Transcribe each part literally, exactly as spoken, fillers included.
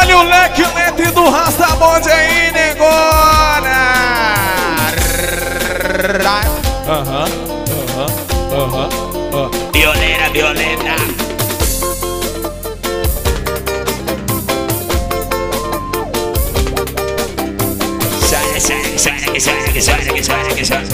Olha o leque lente do Rastabonde aí, negona. Aham, aham, aham, aham. Violeta, violeta. Chora, chora, chora, que chora, que chora, que chora, que chora.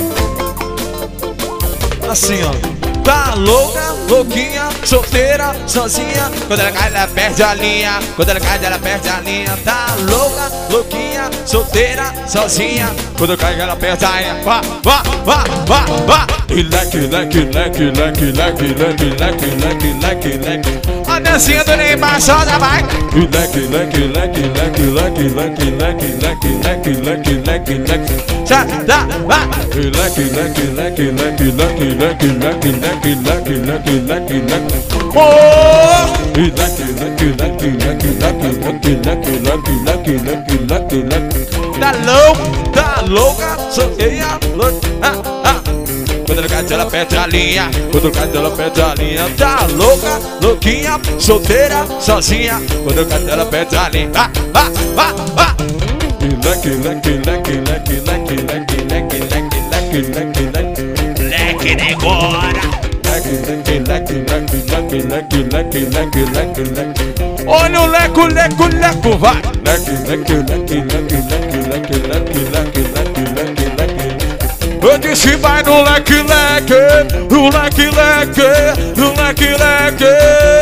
Assim, ó. Tá louca, louquinha, solteira, sozinha. Quando ela cai, ela perde a linha. Quando ela cai, ela perde a linha. Tá louca, louquinha, solteira, sozinha. Quando cai, ela perde a linha. Vá, vá, vá, vá, vá. E leque, leque, leque, leque, leque, leque, leque, leque, leque, leque. A dancinha do Neymar, solta, vai. E leque, leque, leque, leque, leque, leque, leque, leque, leque, leque, leque, leque. Já, dá, vai. E leque, leque, leque, leque, leque, leque, leque, leque, leque, leque, leque, leque. Oh! E leque, leque, leque, leque, leque, leque, leque, leque, leque, leque, leque, leque. Tá louca, tá louca, solteira, louca, ah, ah. Quando ela cai, ela perde a linha. Quando ela cai, ela perde a linha. Tá louca, louquinha, solteira, sozinha. Quando ela cai, ela perde a linha. Ah, ah, ah, ah. E leque, leque, leque, leque, leque, leque, leque, leque, leque, leque, leque. Leque, negona. Leque, leque, leque, leque, leque, leque, leque, leque, leque, leque. Olha o leco, leco, leco, vai. Leque, leque, leque, leque, leque, leque, leque, leque, leque, leque, leque. Eu disse vai no leque, leque, no leque, leque, no leque, leque.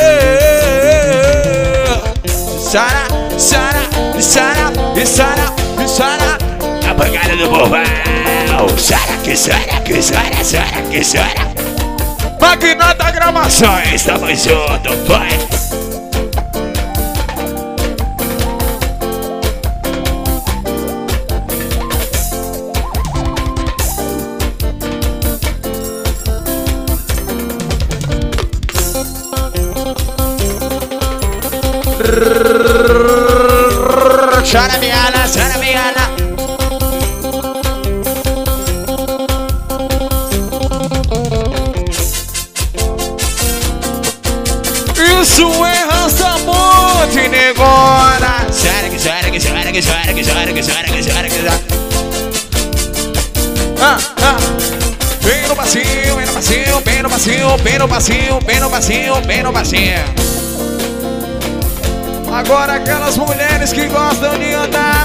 Sara, Sara, Sara, Sara, Sara. A bancada do povão. Chora, que chora, que chora, chora, que chora. Magnata Gravações. Tamo junto, vai. Chora, Viana, chora, Viana. Isso é Rastabonde, negona. Chora, que chora, que chora, que chora, que chora, que chora, que chora, que chora. Ah, ah. Bem no passinho, bem no passinho, bem no passinho, bem no passinho, bem no passinho, bem no passinho. Agora aquelas mulheres que gostam de andar.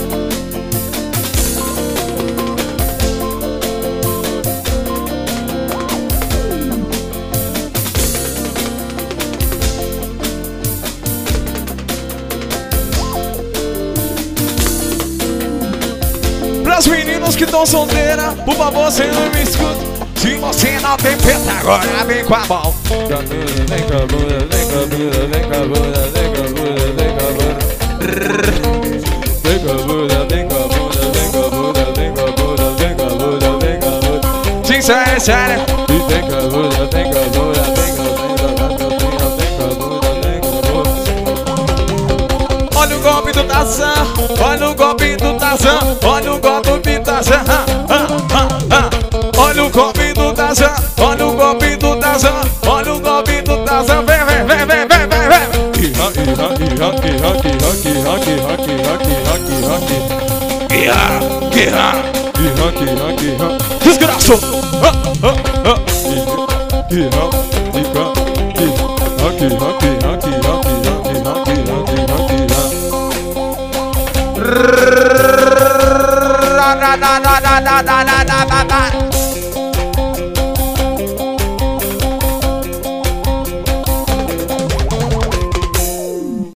Pras meninas que estão solteiras, por favor, você não me escuta. Se você não tem peta, agora vem com a mão. Vem com a bunda, vem com a bunda, vem com a bunda, vem com a bunda, vem com a bunda. Vem com a bunda, vem com a bunda, vem com a bunda, vem com a bunda, vem com a bunda, vem com a bunda. Sim, sério, sério. E vem com a bunda, vem com a bunda, vem com a bunda, vem com a bunda, vem com a bunda. Olha o golpe do Tarzan, olha o golpe do Tarzan, olha o golpe do Tarzan. Olha o golpe do Tarzan, olha o golpe do Tarzan, olha o golpe do Tarzan. Vem, vem, vem, vem, vem, vem, vem. Rock, rock, rock, rock, rock, rock, rock, rock, rock, rock. Guerra, guerra. Rock, rock, rock. Desgraçou. Rock, rock, rock, rock, rock, rock, rock, rock, rock.